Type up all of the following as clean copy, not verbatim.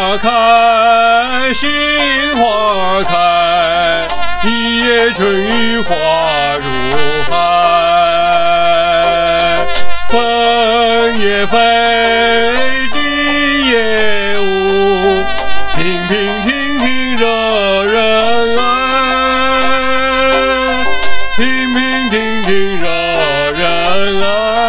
花开，杏花开，一夜春雨花如海。风也飞，地也舞，平平停停惹人爱，平平停停惹人爱。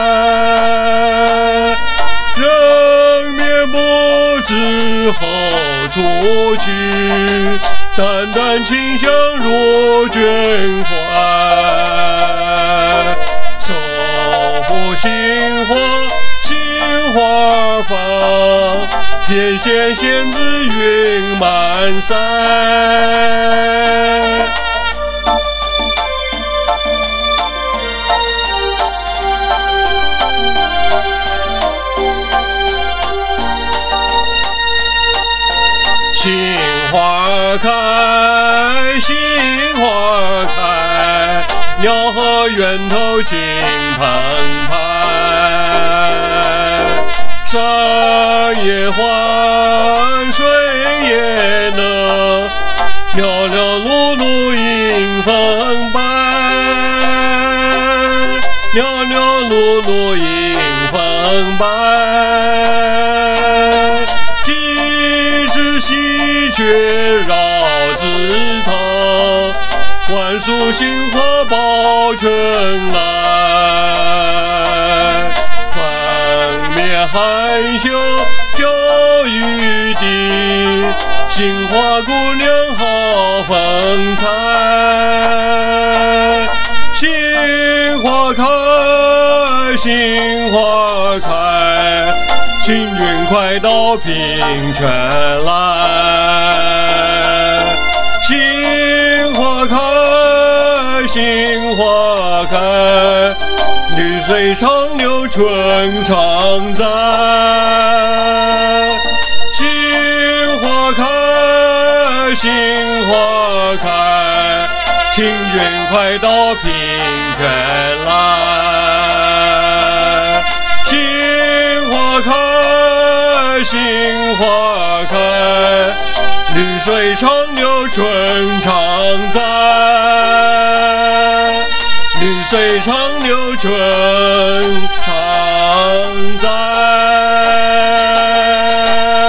人面不知后处去，淡淡清香如君怀。守护杏花，杏花放，翩跹仙子云满山。杏花开，杏花开，鸟和源头金澎湃。山也欢，水也能，袅袅碌碌迎风摆，袅袅碌碌迎风摆。喜鹊绕枝头，万树杏花报春来。粉面含羞就玉笛，杏花姑娘好风采。杏花开，杏花开，请君快到平泉来。杏花开，杏花开，绿水长流春常在。杏花开，杏花开，请君快到平泉来。杏花开，杏花开，绿水长流春常在，绿水长流春常在。